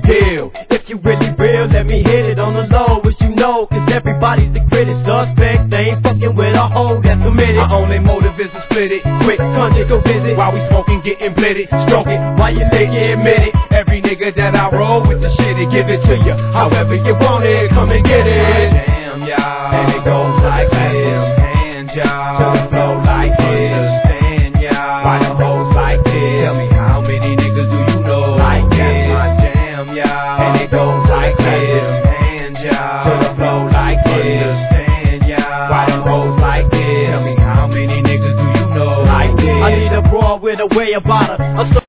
deal. If you really real, let me hit it on the low, as you know, cause everybody's the critic. Suspect, they ain't fucking with a hoe that's committed. My only motive is to split it. Quick, conjure, go visit. While we smoking, getting blitted. Stroke it, while you lick it, admit it. Every nigga that I roll with the shit, it give it to you. However you want it, come and get it. Damn, y'all. And it goes like that.